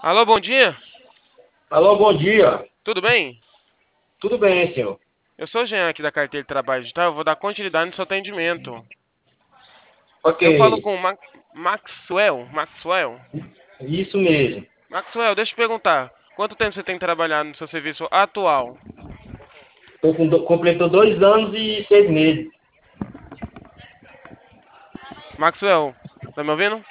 Alô, bom dia. Alô, bom dia. Tudo bem? Tudo bem, senhor? Eu sou o Jean aqui da carteira de trabalho digital. Eu vou dar continuidade no seu atendimento. Ok, Eu falo com o Maxwell. Maxwell. isso mesmo. Maxwell, deixa eu te perguntar. Quanto tempo você tem trabalhado no seu serviço atual? Completou 2 anos e 6 meses. Maxwell, tá me ouvindo?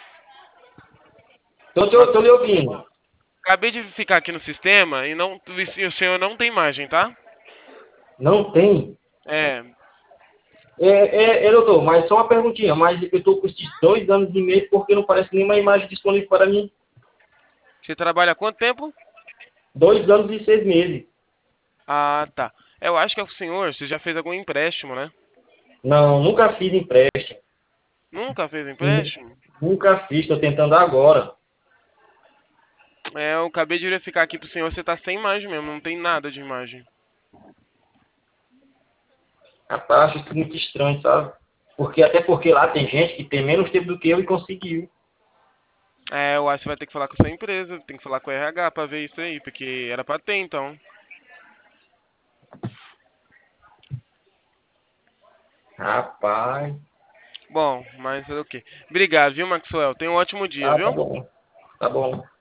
Tô lhe Maxwell. ouvindo. Acabei de ficar aqui no sistema e não, o senhor não tem imagem, tá? Não tem? É. Doutor, mas só uma perguntinha. Mas eu estou com esses 2 anos e meio porque não parece nenhuma imagem disponível para mim. Você trabalha há quanto tempo? 2 anos e 6 meses. Ah, tá. Eu acho que é o senhor, você já fez algum empréstimo, né? Não, nunca fiz empréstimo. Nunca fez Nu- empréstimo? Nunca fiz, estou tentando agora. É, eu acabei de verificar aqui pro senhor, você tá sem imagem mesmo, não tem nada de imagem. Rapaz, acho isso muito estranho, sabe? Até porque lá tem gente que tem menos tempo do que eu e conseguiu. É, eu acho que você vai ter que falar com a sua empresa, tem que falar com o RH pra ver isso aí, porque era pra ter então. Rapaz, Bom, mas fazer o quê? Obrigado, viu, Maxwell? Tenha um ótimo dia, tá viu? bom. Tá bom.